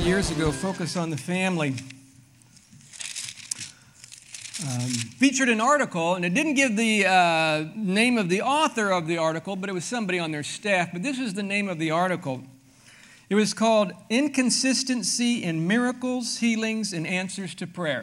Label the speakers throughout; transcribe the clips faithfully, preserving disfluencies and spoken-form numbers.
Speaker 1: years ago, Focus on the Family, um, featured an article, and it didn't give the uh, name of the author of the article, but it was somebody on their staff. But this was the name of the article. It was called Inconsistency in Miracles, Healings, and Answers to Prayer.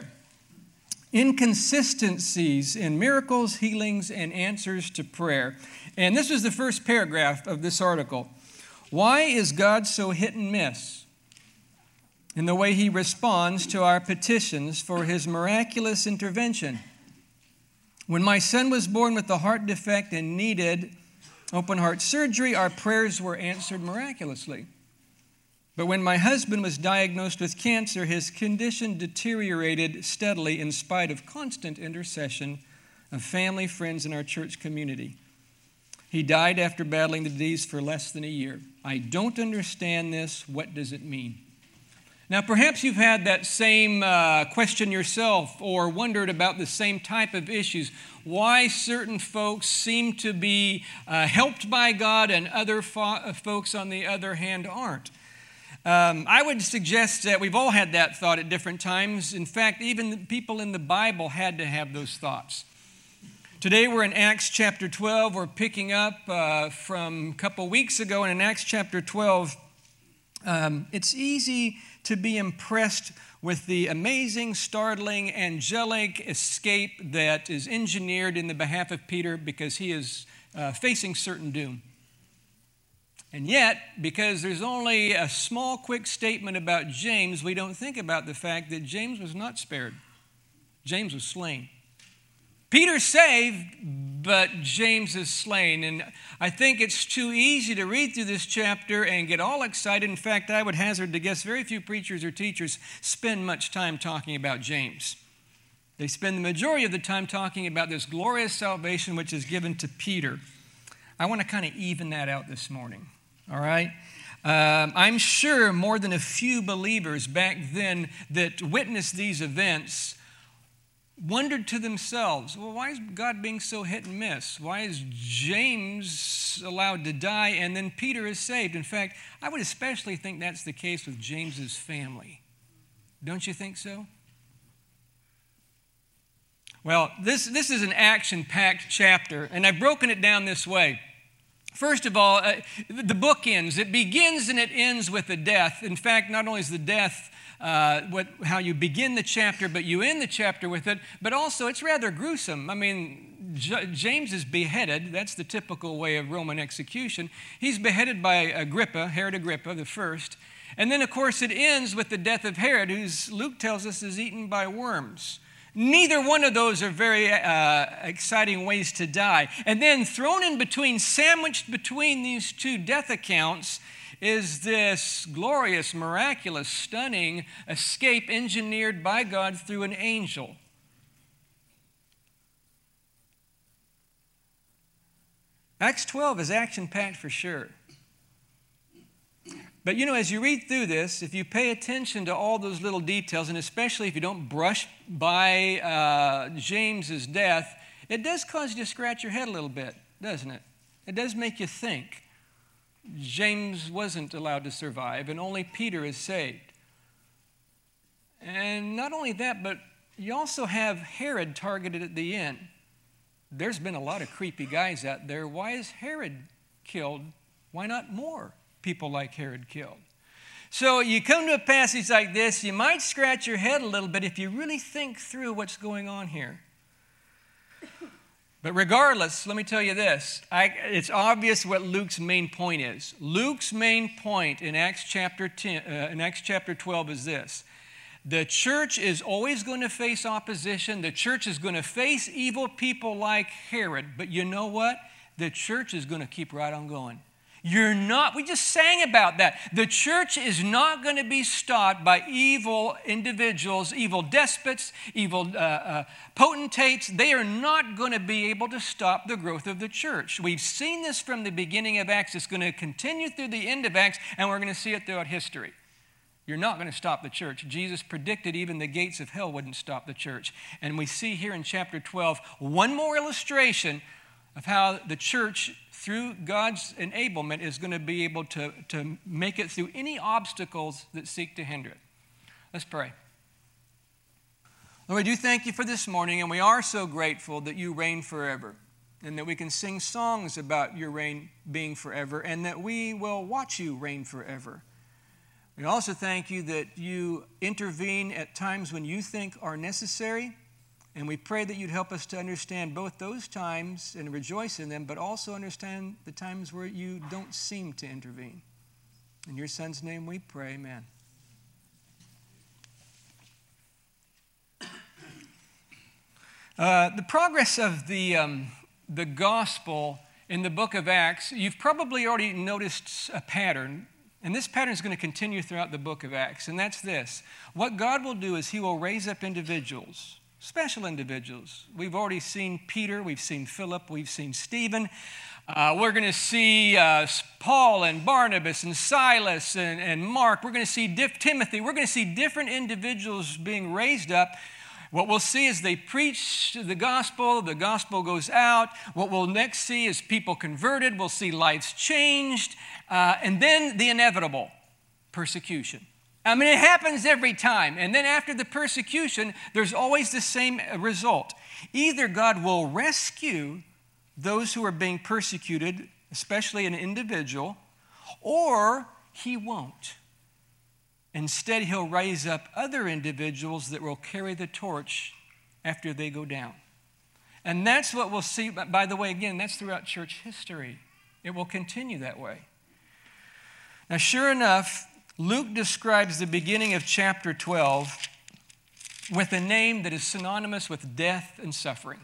Speaker 1: Inconsistencies in miracles, healings, and answers to prayer. And this was the first paragraph of this article. Why is God so hit and miss in the way He responds to our petitions for His miraculous intervention? When my son was born with a heart defect and needed open heart surgery, our prayers were answered miraculously. But when my husband was diagnosed with cancer, his condition deteriorated steadily in spite of constant intercession of family, friends, and our church community. He died after battling the disease for less than a year. I don't understand this. What does it mean? Now, perhaps you've had that same uh, question yourself or wondered about the same type of issues. Why certain folks seem to be uh, helped by God and other fo- folks, on the other hand, aren't. Um, I would suggest that we've all had that thought at different times. In fact, even the people in the Bible had to have those thoughts. Today we're in Acts chapter twelve. We're picking up uh, from a couple weeks ago. And in Acts chapter twelve, um, it's easy to be impressed with the amazing, startling, angelic escape that is engineered in the behalf of Peter because he is uh, facing certain doom. And yet, because there's only a small, quick statement about James, we don't think about the fact that James was not spared. James was slain. Peter's saved, but James is slain. And I think it's too easy to read through this chapter and get all excited. In fact, I would hazard to guess very few preachers or teachers spend much time talking about James. They spend the majority of the time talking about this glorious salvation which is given to Peter. I want to kind of even that out this morning. All right? Um, I'm sure more than a few believers back then that witnessed these events wondered to themselves, well, why is God being so hit and miss? Why is James allowed to die and then Peter is saved? In fact, I would especially think that's the case with James's family. Don't you think so? Well, this, this is an action-packed chapter, and I've broken it down this way. First of all, uh, the book ends. It begins and it ends with a death. In fact, not only is the death uh, what, how you begin the chapter, but you end the chapter with it, but also it's rather gruesome. I mean, J- James is beheaded. That's the typical way of Roman execution. He's beheaded by Agrippa, Herod Agrippa the first. And then, of course, it ends with the death of Herod, who's, Luke tells us, is eaten by worms. Neither one of those are very uh, exciting ways to die. And then thrown in between, sandwiched between these two death accounts, is this glorious, miraculous, stunning escape engineered by God through an angel. Acts twelve is action-packed for sure. But, you know, as you read through this, if you pay attention to all those little details, and especially if you don't brush by uh, James's death, it does cause you to scratch your head a little bit, doesn't it? It does make you think. James wasn't allowed to survive, and only Peter is saved. And not only that, but you also have Herod targeted at the end. There's been a lot of creepy guys out there. Why is Herod killed? Why not more people like Herod killed? So you come to a passage like this, you might scratch your head a little bit if you really think through what's going on here. But regardless, let me tell you this. I, it's obvious what Luke's main point is. Luke's main point in Acts chapter ten, uh, in Acts chapter twelve is this. The church is always going to face opposition. The church is going to face evil people like Herod. But you know what? The church is going to keep right on going. You're not, we just sang about that. The church is not going to be stopped by evil individuals, evil despots, evil uh, uh, potentates. They are not going to be able to stop the growth of the church. We've seen this from the beginning of Acts. It's going to continue through the end of Acts, and we're going to see it throughout history. You're not going to stop the church. Jesus predicted even the gates of hell wouldn't stop the church. And we see here in chapter twelve one more illustration of how the church, through God's enablement, is going to be able to, to make it through any obstacles that seek to hinder it. Let's pray. Lord, we do thank you for this morning, and we are so grateful that you reign forever, and that we can sing songs about your reign being forever, and that we will watch you reign forever. We also thank you that you intervene at times when you think are necessary, and we pray that you'd help us to understand both those times and rejoice in them, but also understand the times where you don't seem to intervene. In your Son's name we pray, amen. Uh, the progress of the, um, the gospel in the book of Acts, you've probably already noticed a pattern, and this pattern is going to continue throughout the book of Acts, and that's this. What God will do is he will raise up individuals, special individuals. We've already seen Peter, we've seen Philip, we've seen Stephen. Uh, we're going to see uh, Paul and Barnabas and Silas and, and Mark. We're going to see diff- Timothy. We're going to see different individuals being raised up. What we'll see is they preach the gospel, the gospel goes out. What we'll next see is people converted. We'll see lives changed. Uh, and then the inevitable, persecution. I mean, it happens every time. And then after the persecution, there's always the same result. Either God will rescue those who are being persecuted, especially an individual, or he won't. Instead, he'll raise up other individuals that will carry the torch after they go down. And that's what we'll see. By the way, again, that's throughout church history. It will continue that way. Now, sure enough, Luke describes the beginning of chapter twelve with a name that is synonymous with death and suffering.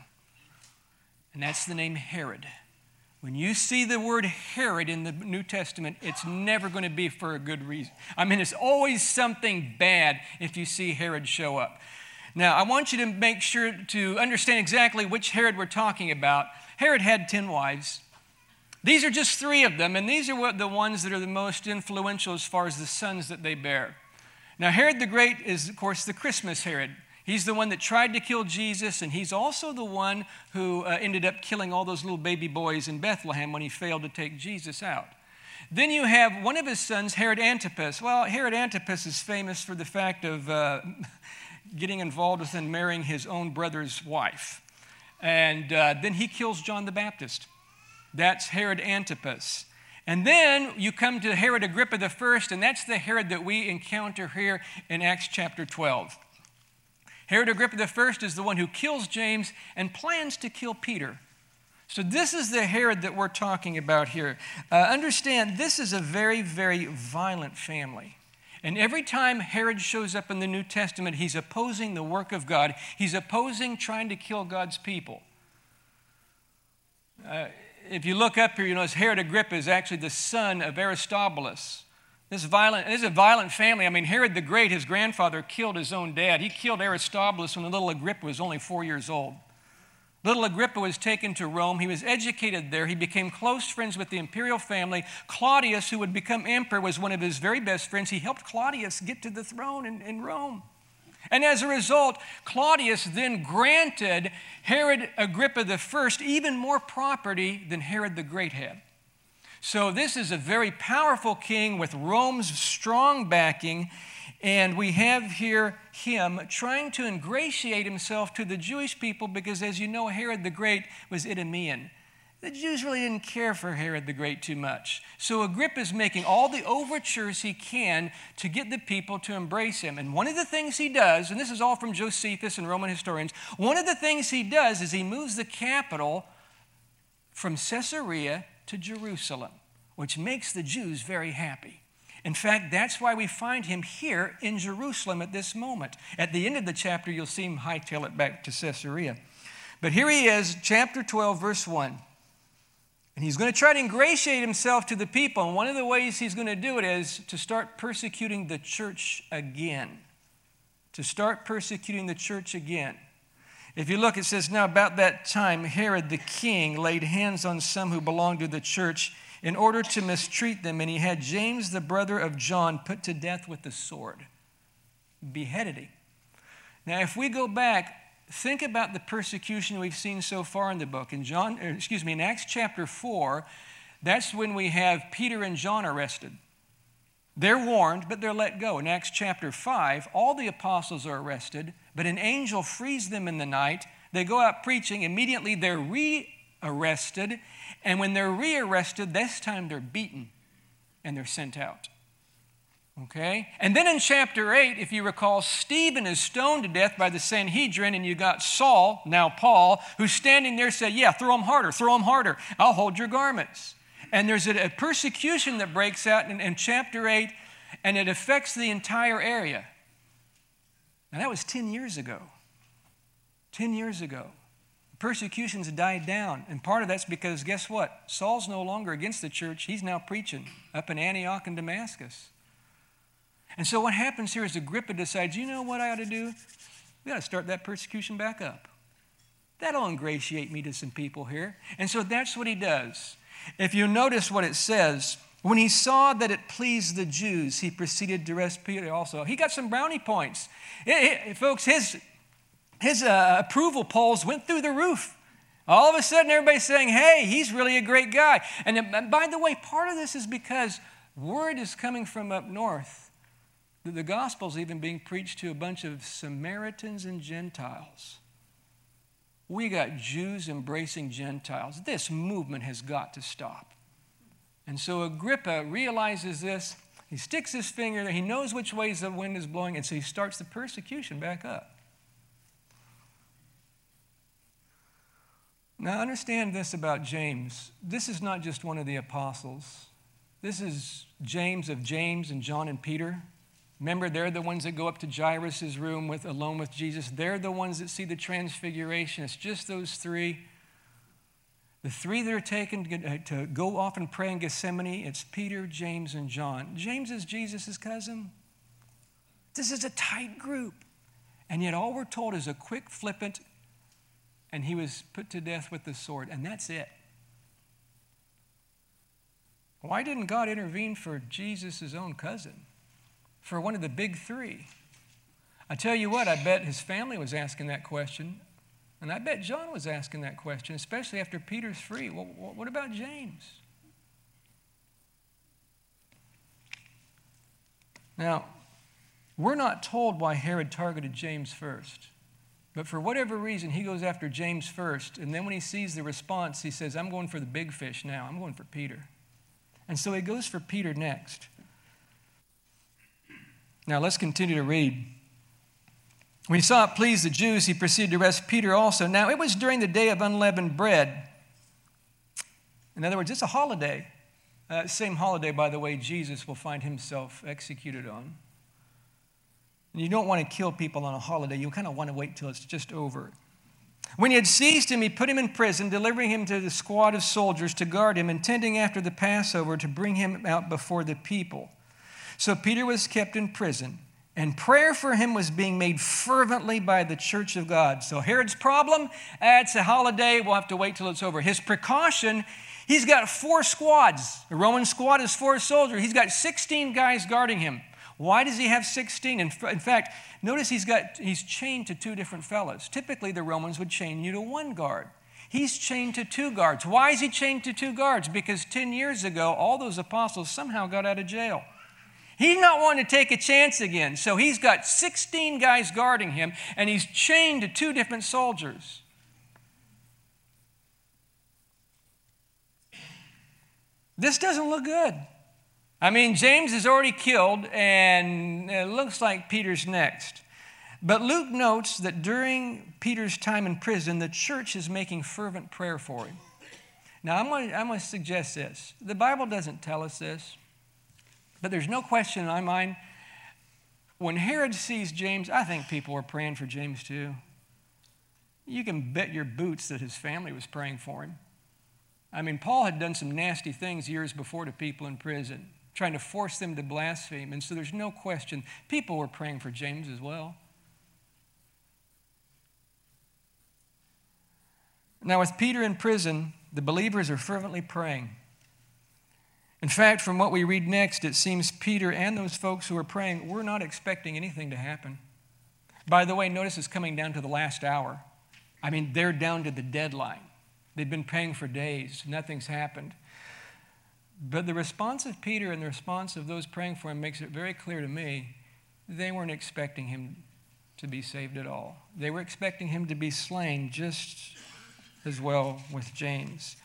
Speaker 1: And that's the name Herod. When you see the word Herod in the New Testament, it's never going to be for a good reason. I mean, it's always something bad if you see Herod show up. Now, I want you to make sure to understand exactly which Herod we're talking about. Herod had ten wives. These are just three of them, and these are what the ones that are the most influential as far as the sons that they bear. Now, Herod the Great is, of course, the Christmas Herod. He's the one that tried to kill Jesus, and he's also the one who uh, ended up killing all those little baby boys in Bethlehem when he failed to take Jesus out. Then you have one of his sons, Herod Antipas. Well, Herod Antipas is famous for the fact of uh, getting involved with and marrying his own brother's wife. And uh, then he kills John the Baptist. That's Herod Antipas. And then you come to Herod Agrippa the First, and that's the Herod that we encounter here in Acts chapter twelve. Herod Agrippa the First is the one who kills James and plans to kill Peter. So this is the Herod that we're talking about here. Uh, understand, this is a very, very violent family. And every time Herod shows up in the New Testament, he's opposing the work of God. He's opposing trying to kill God's people. Uh, if you look up here, you notice Herod Agrippa is actually the son of Aristobulus. This is, violent, this is a violent family. I mean, Herod the Great, his grandfather, killed his own dad. He killed Aristobulus when the little Agrippa was only four years old. Little Agrippa was taken to Rome. He was educated there. He became close friends with the imperial family. Claudius, who would become emperor, was one of his very best friends. He helped Claudius get to the throne in, in Rome. And as a result, Claudius then granted Herod Agrippa the First even more property than Herod the Great had. So this is a very powerful king with Rome's strong backing, and we have here him trying to ingratiate himself to the Jewish people because, as you know, Herod the Great was Idumean. The Jews really didn't care for Herod the Great too much. So Agrippa is making all the overtures he can to get the people to embrace him. And one of the things he does, and this is all from Josephus and Roman historians, one of the things he does is he moves the capital from Caesarea to Jerusalem, which makes the Jews very happy. In fact, that's why we find him here in Jerusalem at this moment. At the end of the chapter, you'll see him hightail it back to Caesarea. But here he is, chapter twelve, verse one. And he's going to try to ingratiate himself to the people. And one of the ways he's going to do it is to start persecuting the church again. To start persecuting the church again. If you look, it says, now about that time, Herod the king laid hands on some who belonged to the church in order to mistreat them, and he had James, the brother of John, put to death with the sword. Beheaded him. Now, if we go back think about the persecution we've seen so far in the book. In John, excuse me, in Acts chapter four, that's when we have Peter and John arrested. They're warned, but they're let go. In Acts chapter five, all the apostles are arrested, but an angel frees them in the night. They go out preaching. Immediately they're re-arrested. And when they're re-arrested, this time they're beaten and they're sent out. Okay? And then in chapter eight, if you recall, Stephen is stoned to death by the Sanhedrin, and you got Saul, now Paul, who's standing there saying, yeah, throw him harder, throw him harder. I'll hold your garments. And there's a, a persecution that breaks out in, in chapter eight, and it affects the entire area. Now, that was ten years ago. ten years ago. Persecutions died down. And part of that's because, guess what? Saul's no longer against the church. He's now preaching up in Antioch and Damascus. And so what happens here is Agrippa decides, you know what I ought to do? We got to start that persecution back up. That'll ingratiate me to some people here. And so that's what he does. If you notice what it says, when he saw that it pleased the Jews, he proceeded to arrest Peter also. He got some brownie points. It, it, folks, his, his uh, approval polls went through the roof. All of a sudden, everybody's saying, hey, he's really a great guy. And, and by the way, part of this is because word is coming from up north that the gospel's even being preached to a bunch of Samaritans and Gentiles. We got Jews embracing Gentiles. This movement has got to stop. And so Agrippa realizes this. He sticks his finger there. He knows which ways the wind is blowing, and so he starts the persecution back up. Now, understand this about James. This is not just one of the apostles. This is James of James and John and Peter. Remember, they're the ones that go up to Jairus' room with, alone with Jesus. They're the ones that see the transfiguration. It's just those three. The three that are taken to, to go off and pray in Gethsemane, it's Peter, James, and John. James is Jesus' cousin. This is a tight group. And yet all we're told is a quick, flippant, and he was put to death with the sword, and that's it. Why didn't God intervene for Jesus' own cousin? For one of the big three? I tell you what, I bet his family was asking that question. And I bet John was asking that question, especially after Peter's free. Well, what about James? Now, we're not told why Herod targeted James first. But for whatever reason, he goes after James first. And then when he sees the response, he says, I'm going for the big fish now. I'm going for Peter. And so he goes for Peter next. Now, let's continue to read. When he saw it pleased the Jews, he proceeded to arrest Peter also. Now, it was during the day of unleavened bread. In other words, it's a holiday. Uh, same holiday, by the way, Jesus will find himself executed on. And you don't want to kill people on a holiday. You kind of want to wait till it's just over. When he had seized him, he put him in prison, delivering him to the squad of soldiers to guard him, intending after the Passover to bring him out before the people. So Peter was kept in prison, and prayer for him was being made fervently by the church of God. So Herod's problem, ah, it's a holiday, we'll have to wait till it's over. His precaution, he's got four squads. A Roman squad is four soldiers. He's got sixteen guys guarding him. Why does he have sixteen? In, in fact, notice he's got he's chained to two different fellows. Typically, the Romans would chain you to one guard. He's chained to two guards. Why is he chained to two guards? Because ten years ago, all those apostles somehow got out of jail. He's not wanting to take a chance again. So he's got sixteen guys guarding him, and he's chained to two different soldiers. This doesn't look good. I mean, James is already killed, and it looks like Peter's next. But Luke notes that during Peter's time in prison, the church is making fervent prayer for him. Now, I'm going to, I'm going to suggest this. The Bible doesn't tell us this. But there's no question in my mind, when Herod sees James, I think people were praying for James too. You can bet your boots that his family was praying for him. I mean, Paul had done some nasty things years before to people in prison, trying to force them to blaspheme. And so there's no question, people were praying for James as well. Now, with Peter in prison, the believers are fervently praying. In fact, from what we read next, it seems Peter and those folks who are praying were not expecting anything to happen. By the way, notice it's coming down to the last hour. I mean, they're down to the deadline. They've been praying for days. Nothing's happened. But the response of Peter and the response of those praying for him makes it very clear to me they weren't expecting him to be saved at all. They were expecting him to be slain just as well with James.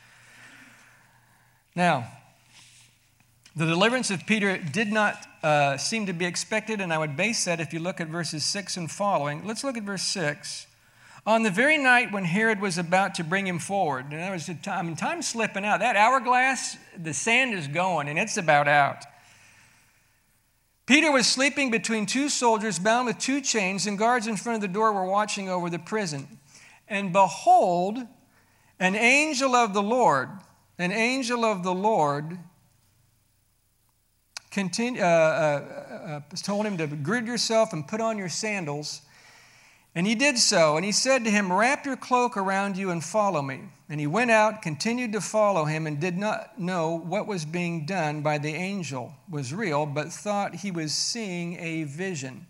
Speaker 1: Now, the deliverance of Peter did not uh, seem to be expected, and I would base that if you look at verses six and following. Let's look at verse six. On the very night when Herod was about to bring him forward, and there was a time, I mean, time's slipping out. That hourglass, the sand is going, and it's about out. Peter was sleeping between two soldiers bound with two chains, and guards in front of the door were watching over the prison. And behold, an angel of the Lord, an angel of the Lord continue, uh, uh, uh, told him to gird yourself and put on your sandals. And he did so, and he said to him, wrap your cloak around you and follow me. And he went out, continued to follow him, and did not know what was being done by the angel was real, but thought he was seeing a vision.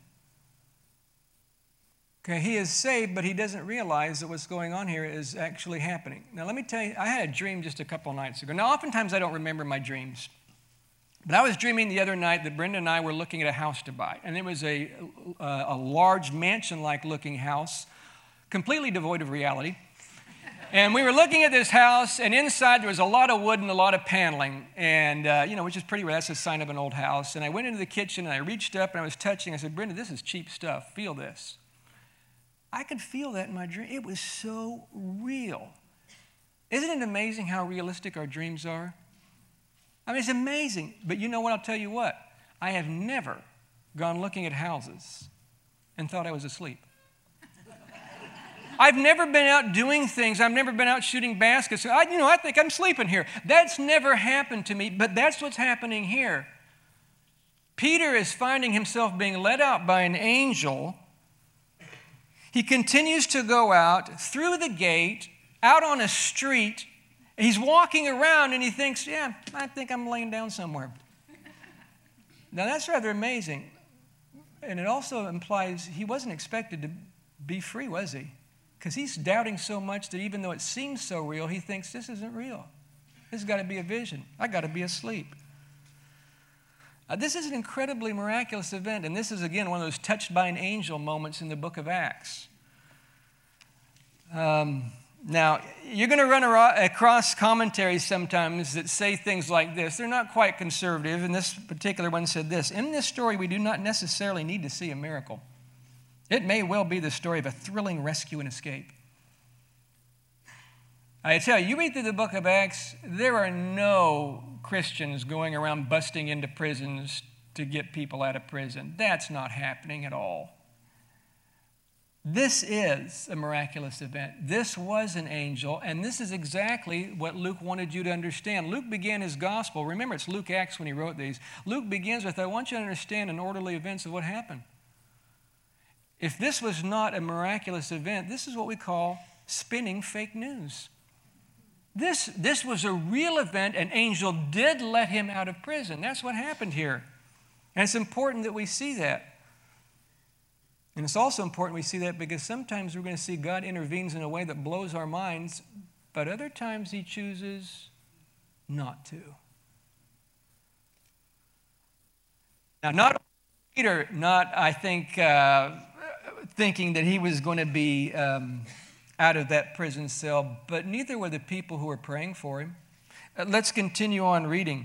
Speaker 1: Okay, he is saved, but he doesn't realize that what's going on here is actually happening. Now, let me tell you, I had a dream just a couple nights ago. Now, oftentimes I don't remember my dreams. But I was dreaming the other night that Brenda and I were looking at a house to buy. And it was a, a, a large mansion-like looking house, completely devoid of reality. And we were looking at this house, and inside there was a lot of wood and a lot of paneling, and uh, you know, which is pretty rare. That's a sign of an old house. And I went into the kitchen, and I reached up, and I was touching. I said, Brenda, this is cheap stuff. Feel this. I could feel that in my dream. It was so real. Isn't it amazing how realistic our dreams are? I mean, it's amazing. But you know what? I'll tell you what. I have never gone looking at houses and thought I was asleep. I've never been out doing things. I've never been out shooting baskets. I, you know, I think I'm sleeping here. That's never happened to me, but that's what's happening here. Peter is finding himself being led out by an angel. He continues to go out through the gate, out on a street. He's walking around and he thinks, yeah, I think I'm laying down somewhere. Now, that's rather amazing. And it also implies he wasn't expected to be free, was he? Because he's doubting so much that even though it seems so real, he thinks this isn't real. This has got to be a vision. I got to be asleep. Uh, this is an incredibly miraculous event, and this is, again, one of those touched by an angel moments in the book of Acts. Um... Now, you're going to run across commentaries sometimes that say things like this. They're not quite conservative, and this particular one said this. In this story, we do not necessarily need to see a miracle. It may well be the story of a thrilling rescue and escape. I tell you, you read through the book of Acts, there are no Christians going around busting into prisons to get people out of prison. That's not happening at all. This is a miraculous event. This was an angel, and this is exactly what Luke wanted you to understand. Luke began his gospel. Remember, it's Luke Acts when he wrote these. Luke begins with, I want you to understand an orderly events of what happened. If this was not a miraculous event, this is what we call spinning fake news. This, this was a real event. An angel did let him out of prison. That's what happened here. And it's important that we see that. And it's also important we see that because sometimes we're going to see God intervenes in a way that blows our minds, but other times he chooses not to. Now, not Peter, not, I think, uh, thinking that he was going to be um, out of that prison cell, but neither were the people who were praying for him. Uh, let's continue on reading.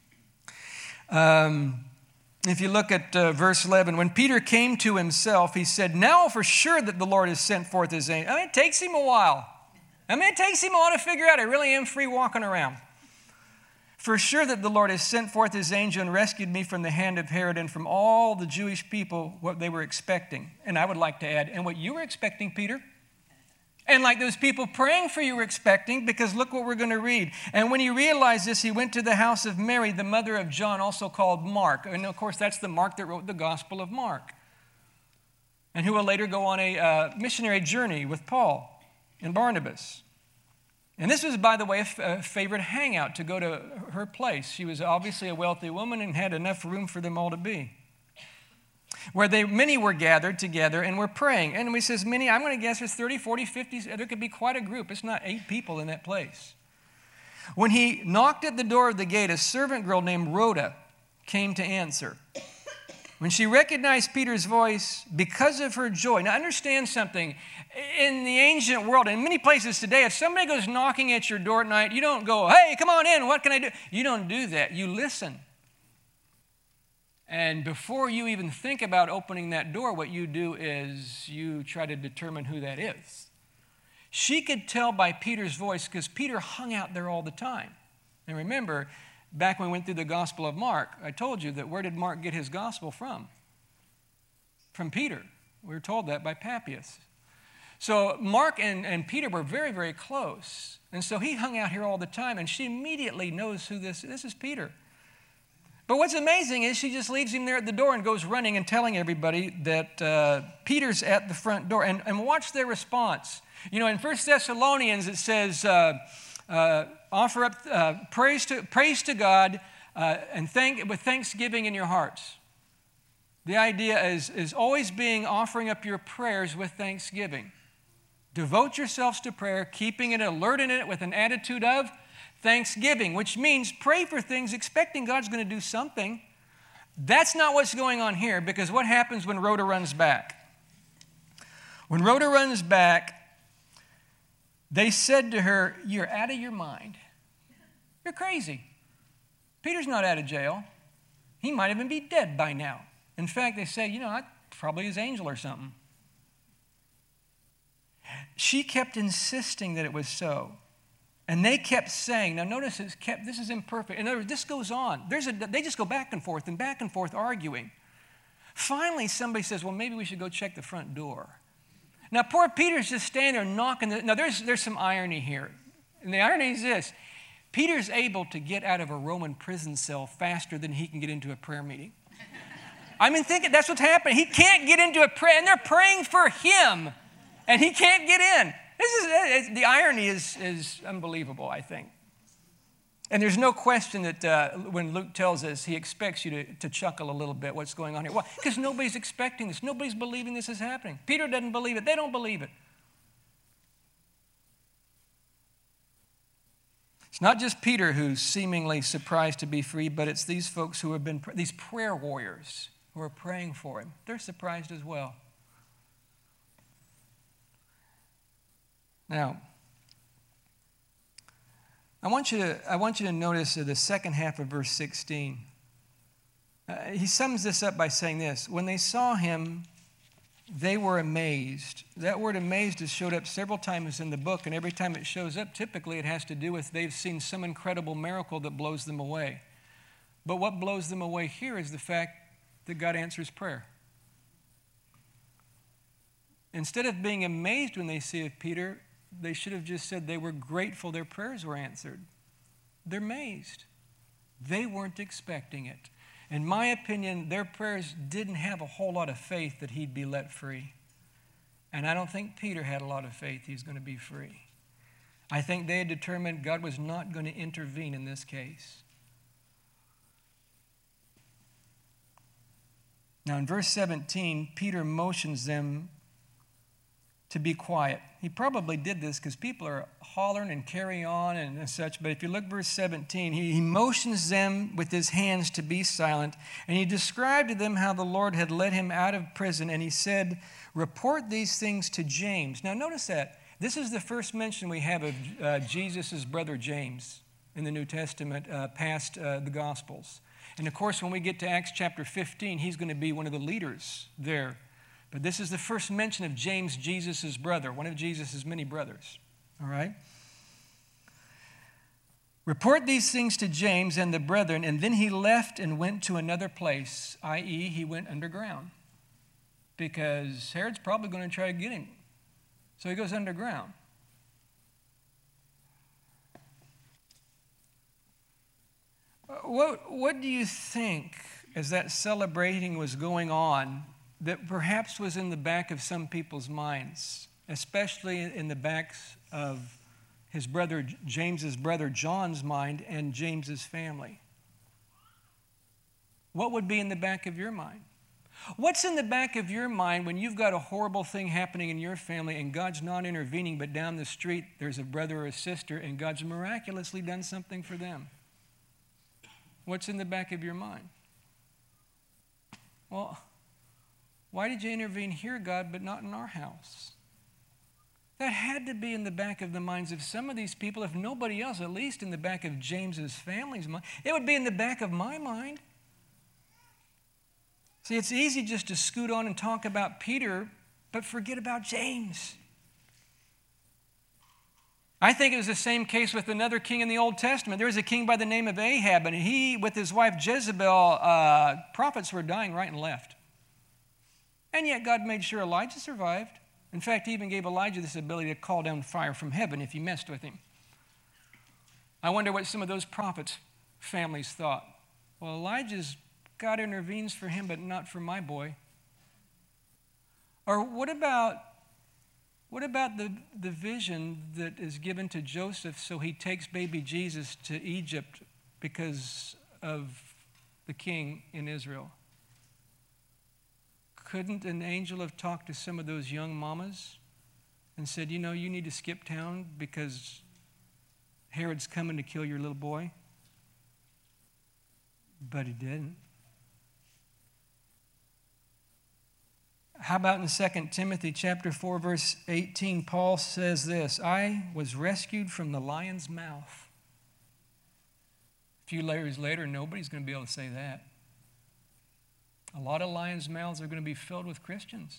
Speaker 1: Um... If you look at uh, verse eleven, when Peter came to himself, he said, now for sure that the Lord has sent forth his angel. I mean, it takes him a while. I mean, it takes him a while to figure out I really am free walking around. For sure that the Lord has sent forth his angel and rescued me from the hand of Herod and from all the Jewish people, what they were expecting. And I would like to add, and what you were expecting, Peter. And like those people praying for you were expecting, because look what we're going to read. And when he realized this, he went to the house of Mary, the mother of John, also called Mark. And of course, that's the Mark that wrote the Gospel of Mark. And who will later go on a uh, missionary journey with Paul and Barnabas. And this was, by the way, a, f- a favorite hangout to go to her place. She was obviously a wealthy woman and had enough room for them all to be. where they many were gathered together and were praying. And he says many, I'm going to guess there's thirty, forty, fifty, there could be quite a group. It's not eight people in that place. When he knocked at the door of the gate, a servant girl named Rhoda came to answer. When she recognized Peter's voice, because of her joy. Now understand something. In the ancient world, in many places today, if somebody goes knocking at your door at night, you don't go, hey, come on in, what can I do? You don't do that. You listen. And before you even think about opening that door, what you do is you try to determine who that is. She could tell by Peter's voice because Peter hung out there all the time. And remember, back when we went through the Gospel of Mark, I told you that where did Mark get his gospel from? From Peter. We were told that by Papias. So Mark and, and Peter were very, very close. And so he hung out here all the time, and she immediately knows who this is. This is Peter. But what's amazing is she just leaves him there at the door and goes running and telling everybody that uh, Peter's at the front door. And, and watch their response. You know, in First Thessalonians it says, uh, uh, offer up uh, praise to praise to God uh, and thank with thanksgiving in your hearts. The idea is, is always being offering up your prayers with thanksgiving. Devote yourselves to prayer, keeping it alert in it with an attitude of thanksgiving, which means pray for things expecting God's going to do something. That's not what's going on here, because what happens when Rhoda runs back? When Rhoda runs back, they said to her, you're out of your mind. You're crazy. Peter's not out of jail. He might even be dead by now. In fact, they say, you know, probably his angel or something. She kept insisting that it was so. And they kept saying, now notice it's kept, this is imperfect. In other words, this goes on. There's a, they just go back and forth and back and forth arguing. Finally, somebody says, well, maybe we should go check the front door. Now, poor Peter's just standing there knocking. The, now, there's, there's some irony here. And the irony is this. Peter's able to get out of a Roman prison cell faster than he can get into a prayer meeting. I mean, think that's what's happening. He can't get into a prayer, and they're praying for him, and he can't get in. This is the irony is, is unbelievable, I think. And there's no question that uh, when Luke tells us, he expects you to, to chuckle a little bit. What's going on here? Why? Because nobody's expecting this. Nobody's believing this is happening. Peter doesn't believe it. They don't believe it. It's not just Peter who's seemingly surprised to be free, but it's these folks who have been, these prayer warriors who are praying for him. They're surprised as well. Now, I want you to, I want you to notice the second half of verse sixteen. Uh, he sums this up by saying this. When they saw him, they were amazed. That word amazed has showed up several times in the book, and every time it shows up, typically it has to do with they've seen some incredible miracle that blows them away. But what blows them away here is the fact that God answers prayer. Instead of being amazed when they see Peter, they should have just said they were grateful their prayers were answered. They're amazed. They weren't expecting it. In my opinion, their prayers didn't have a whole lot of faith that he'd be let free. And I don't think Peter had a lot of faith he's going to be free. I think they had determined God was not going to intervene in this case. Now in verse seventeen, Peter motions them to be quiet. He probably did this because people are hollering and carrying on and such. But if you look verse seventeen, he, he motions them with his hands to be silent. And he described to them how the Lord had led him out of prison. And he said, report these things to James. Now notice that. This is the first mention we have of uh, Jesus' brother James in the New Testament uh, past uh, the Gospels. And of course, when we get to Acts chapter fifteen, he's going to be one of the leaders there. But this is the first mention of James, Jesus' brother, one of Jesus' many brothers. All right? Report these things to James and the brethren, and then he left and went to another place, that is, he went underground. Because Herod's probably going to try to get him. So he goes underground. What, what do you think, as that celebrating was going on, that perhaps was in the back of some people's minds, especially in the backs of his brother, James's brother John's mind and James's family? What would be in the back of your mind? What's in the back of your mind when you've got a horrible thing happening in your family and God's not intervening, but down the street there's a brother or a sister and God's miraculously done something for them? What's in the back of your mind? Well, why did you intervene here, God, but not in our house? That had to be in the back of the minds of some of these people, if nobody else, at least in the back of James's family's mind. It would be in the back of my mind. See, it's easy just to scoot on and talk about Peter, but forget about James. I think it was the same case with another king in the Old Testament. There was a king by the name of Ahab, and he, with his wife Jezebel, uh, prophets were dying right and left. And yet God made sure Elijah survived. In fact, he even gave Elijah this ability to call down fire from heaven if you messed with him. I wonder what some of those prophets' families thought. Well, Elijah's God intervenes for him, but not for my boy. Or what about, what about the, the vision that is given to Joseph so he takes baby Jesus to Egypt because of the king in Israel? Couldn't an angel have talked to some of those young mamas and said, you know, you need to skip town because Herod's coming to kill your little boy? But he didn't. How about in Second Timothy chapter four, verse eighteen, Paul says this, I was rescued from the lion's mouth. A few layers later, nobody's going to be able to say that. A lot of lions' mouths are going to be filled with Christians.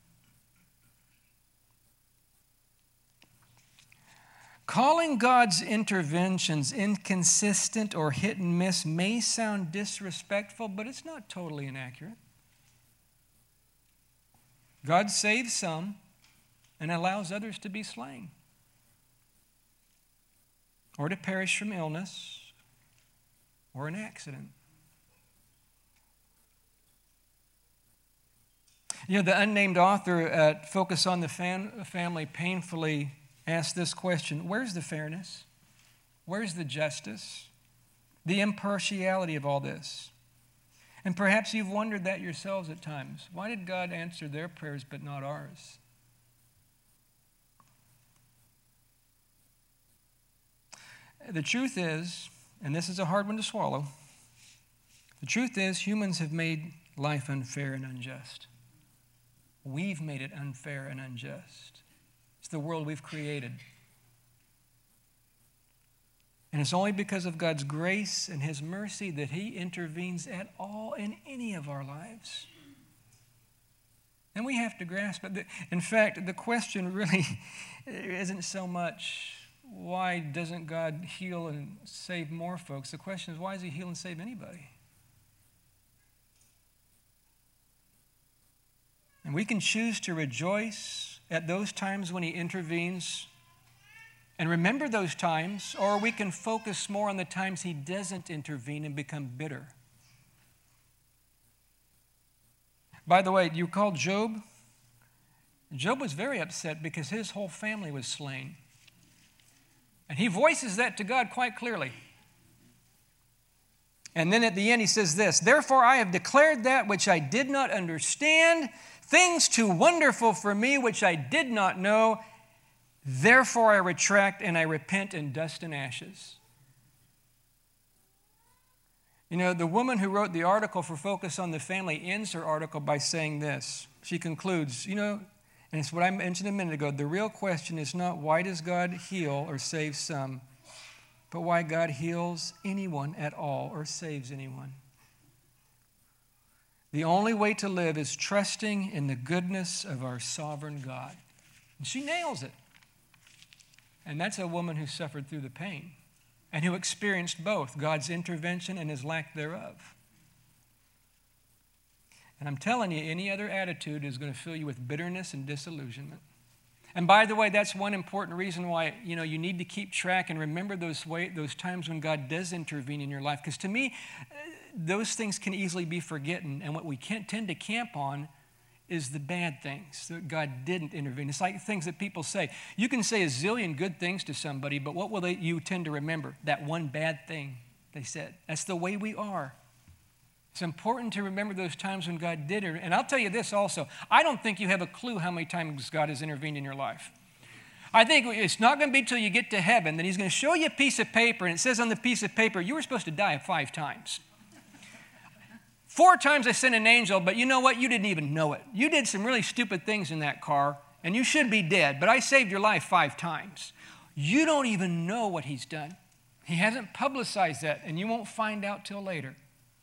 Speaker 1: Calling God's interventions inconsistent or hit and miss may sound disrespectful, but it's not totally inaccurate. God saves some and allows others to be slain or to perish from illness or an accident. You know, the unnamed author at Focus on the Fam- Family painfully asked this question, where's the fairness? Where's the justice? The impartiality of all this? And perhaps you've wondered that yourselves at times. Why did God answer their prayers but not ours? The truth is, and this is a hard one to swallow, the truth is humans have made life unfair and unjust. We've made it unfair and unjust. It's the world we've created. And it's only because of God's grace and His mercy that He intervenes at all in any of our lives. And we have to grasp it. In fact, the question really isn't so much, why doesn't God heal and save more folks? The question is, why does He heal and save anybody? And we can choose to rejoice at those times when He intervenes and remember those times, or we can focus more on the times He doesn't intervene and become bitter. By the way, you call Job? Job was very upset because his whole family was slain. And he voices that to God quite clearly. And then at the end he says this, therefore I have declared that which I did not understand, things too wonderful for me which I did not know. Therefore I retract and I repent in dust and ashes. You know, the woman who wrote the article for Focus on the Family ends her article by saying this. She concludes, you know, and it's what I mentioned a minute ago, the real question is not why does God heal or save some, but why God heals anyone at all or saves anyone. The only way to live is trusting in the goodness of our sovereign God. And she nails it. And that's a woman who suffered through the pain and who experienced both God's intervention and His lack thereof. And I'm telling you, any other attitude is going to fill you with bitterness and disillusionment. And by the way, that's one important reason why, you know, you need to keep track and remember those way, those times when God does intervene in your life. Because to me, those things can easily be forgotten. And what we can't tend to camp on is the bad things that God didn't intervene. It's like things that people say. You can say a zillion good things to somebody, but what will they, you tend to remember? That one bad thing they said. That's the way we are. It's important to remember those times when God did it. And I'll tell you this also. I don't think you have a clue how many times God has intervened in your life. I think it's not going to be till you get to heaven that he's going to show you a piece of paper, and it says on the piece of paper, you were supposed to die five times. Four times I sent an angel, but you know what? You didn't even know it. You did some really stupid things in that car, and you should be dead, but I saved your life five times. You don't even know what he's done. He hasn't publicized that, and you won't find out till later.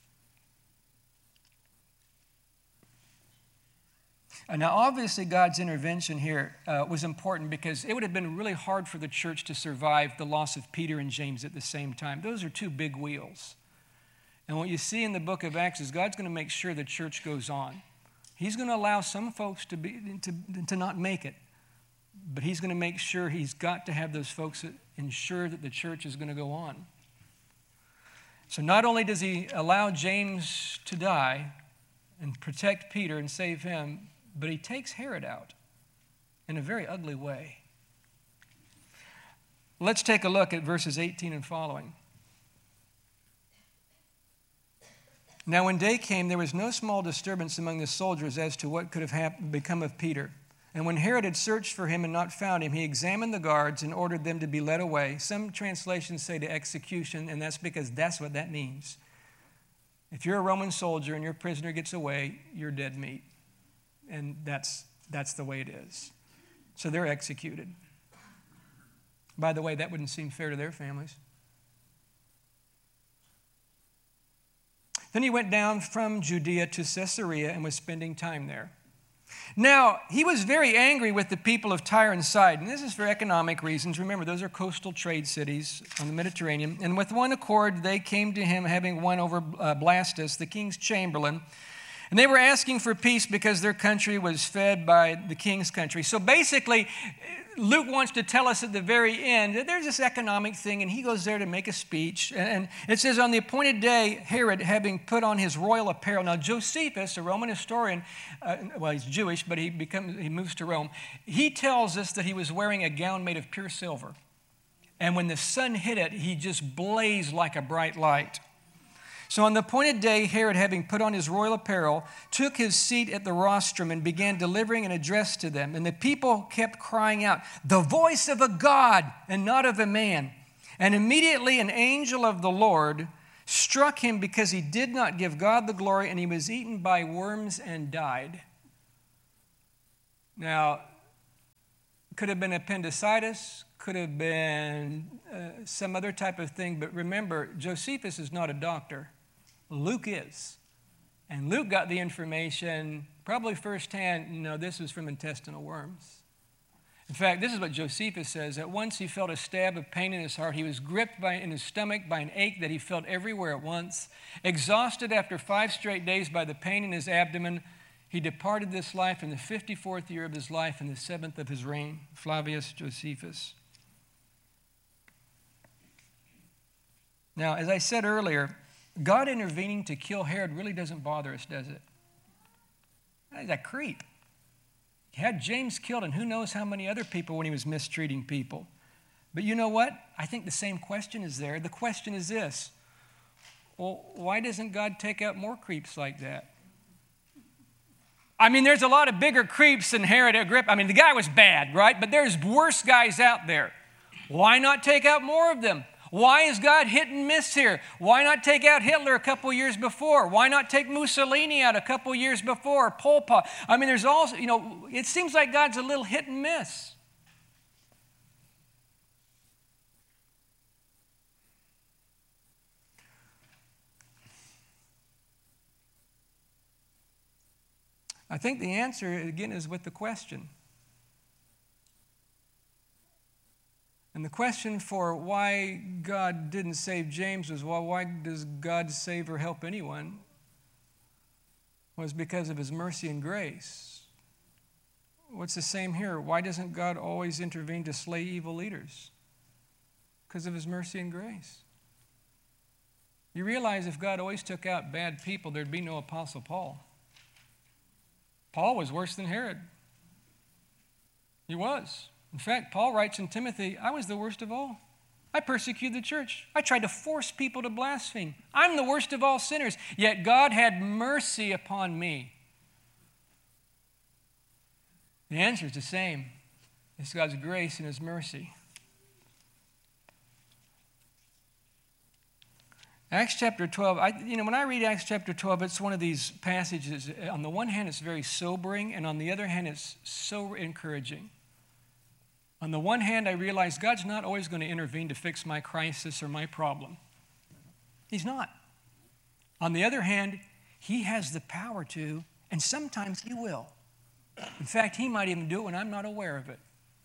Speaker 1: And now, obviously, God's intervention here uh, was important because it would have been really hard for the church to survive the loss of Peter and James at the same time. Those are two big wheels. And what you see in the book of Acts is God's going to make sure the church goes on. He's going to allow some folks to, be, to, to not make it, but he's going to make sure he's got to have those folks that ensure that the church is going to go on. So not only does he allow James to die and protect Peter and save him, but he takes Herod out in a very ugly way. Let's take a look at verses eighteen and following. Now when day came, there was no small disturbance among the soldiers as to what could have hap- become of Peter. And when Herod had searched for him and not found him, he examined the guards and ordered them to be led away. Some translations say to execution, and that's because that's what that means. If you're a Roman soldier and your prisoner gets away, you're dead meat. And that's, that's the way it is. So they're executed. By the way, that wouldn't seem fair to their families. Then he went down from Judea to Caesarea and was spending time there. Now, he was very angry with the people of Tyre and Sidon. This is for economic reasons. Remember, those are coastal trade cities on the Mediterranean. And with one accord, they came to him, having won over uh, Blastus, the king's chamberlain. And they were asking for peace because their country was fed by the king's country. So basically, Luke wants to tell us at the very end that there's this economic thing, and he goes there to make a speech. And it says, on the appointed day, Herod, having put on his royal apparel. Now, Josephus, a Roman historian, uh, well, he's Jewish, but he, becomes, he moves to Rome. He tells us that he was wearing a gown made of pure silver. And when the sun hit it, he just blazed like a bright light. So on the appointed day, Herod, having put on his royal apparel, took his seat at the rostrum and began delivering an address to them. And the people kept crying out, "The voice of a God and not of a man." And immediately an angel of the Lord struck him because he did not give God the glory, and he was eaten by worms and died. Now, could have been appendicitis, could have been uh, some other type of thing, but remember, Josephus is not a doctor. Luke is. And Luke got the information probably firsthand, you know, this was from intestinal worms. In fact, this is what Josephus says. At once he felt a stab of pain in his heart. He was gripped by, in his stomach by an ache that he felt everywhere at once. Exhausted after five straight days by the pain in his abdomen, he departed this life in the fifty-fourth year of his life, in the seventh of his reign. Flavius Josephus. Now, as I said earlier, God intervening to kill Herod really doesn't bother us, does it? He's a creep. He had James killed, and who knows how many other people when he was mistreating people. But you know what? I think the same question is there. The question is this. Well, why doesn't God take out more creeps like that? I mean, there's a lot of bigger creeps than Herod Agrippa. I mean, the guy was bad, right? But there's worse guys out there. Why not take out more of them? Why is God hit and miss here? Why not take out Hitler a couple years before? Why not take Mussolini out a couple years before? Pol Pot. I mean, there's also, you know, it seems like God's a little hit and miss. I think the answer, again, is with the question. And the question for why God didn't save James was, well, why does God save or help anyone? Was because of his mercy and grace. What's the same here? Why doesn't God always intervene to slay evil leaders? Because of his mercy and grace. You realize if God always took out bad people, there'd be no Apostle Paul. Paul was worse than Herod. He was. In fact, Paul writes in Timothy, I was the worst of all. I persecuted the church. I tried to force people to blaspheme. I'm the worst of all sinners. Yet God had mercy upon me. The answer is the same. It's God's grace and His mercy. Acts chapter twelve, I, you know, when I read Acts chapter twelve, it's one of these passages. On the one hand, it's very sobering, and on the other hand, it's so encouraging. On the one hand, I realize God's not always going to intervene to fix my crisis or my problem. He's not. On the other hand, He has the power to, and sometimes He will. In fact, He might even do it when I'm not aware of it.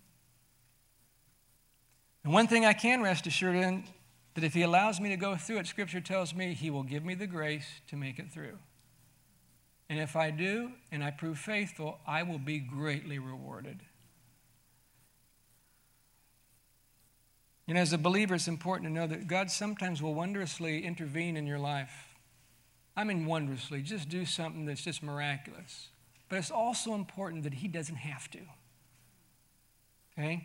Speaker 1: And one thing I can rest assured in, that if He allows me to go through it, Scripture tells me He will give me the grace to make it through. And if I do, and I prove faithful, I will be greatly rewarded. You know, as a believer, it's important to know that God sometimes will wondrously intervene in your life. I mean wondrously, just do something that's just miraculous. But it's also important that He doesn't have to. Okay?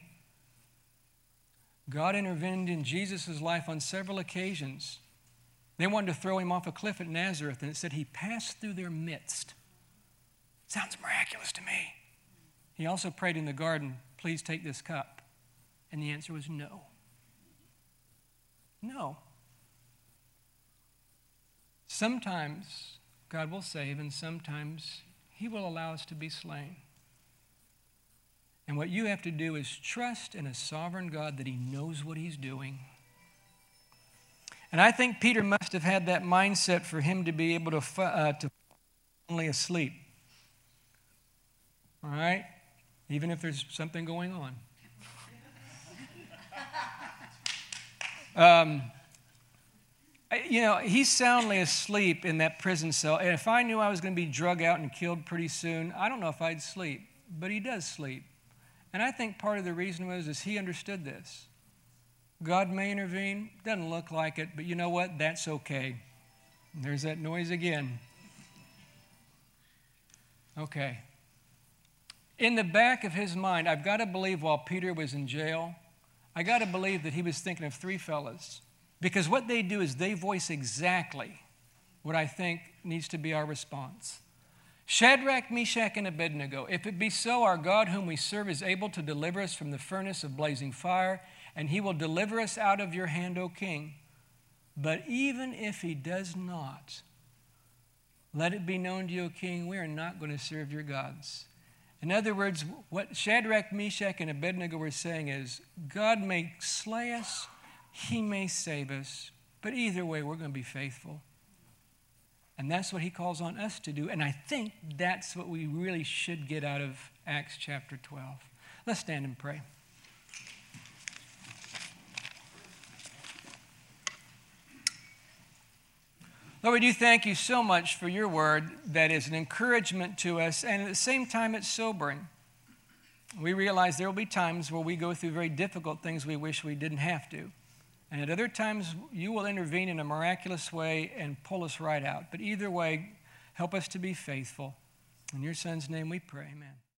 Speaker 1: God intervened in Jesus' life on several occasions. They wanted to throw Him off a cliff at Nazareth, and it said He passed through their midst. Sounds miraculous to me. He also prayed in the garden, please take this cup. And the answer was no. No. Sometimes God will save, and sometimes He will allow us to be slain. And what you have to do is trust in a sovereign God that He knows what He's doing. And I think Peter must have had that mindset for him to be able to uh, to only asleep. All right? Even if there's something going on. Um, you know, he's soundly asleep in that prison cell. And if I knew I was going to be drug out and killed pretty soon, I don't know if I'd sleep. But he does sleep. And I think part of the reason was is he understood this. God may intervene. Doesn't look like it. But you know what? That's okay. And there's that noise again. Okay. In the back of his mind, I've got to believe while Peter was in jail, I got to believe that he was thinking of three fellas. Because what they do is they voice exactly what I think needs to be our response. Shadrach, Meshach, and Abednego, if it be so, our God whom we serve is able to deliver us from the furnace of blazing fire, and He will deliver us out of your hand, O king. But even if He does not, let it be known to you, O king, we are not going to serve your gods. In other words, what Shadrach, Meshach, and Abednego were saying is, God may slay us, He may save us, but either way, we're going to be faithful. And that's what He calls on us to do. And I think that's what we really should get out of Acts chapter twelve. Let's stand and pray. Lord, we do thank You so much for Your word that is an encouragement to us, and at the same time it's sobering. We realize there will be times where we go through very difficult things we wish we didn't have to. And at other times, You will intervene in a miraculous way and pull us right out. But either way, help us to be faithful. In Your Son's name we pray, amen.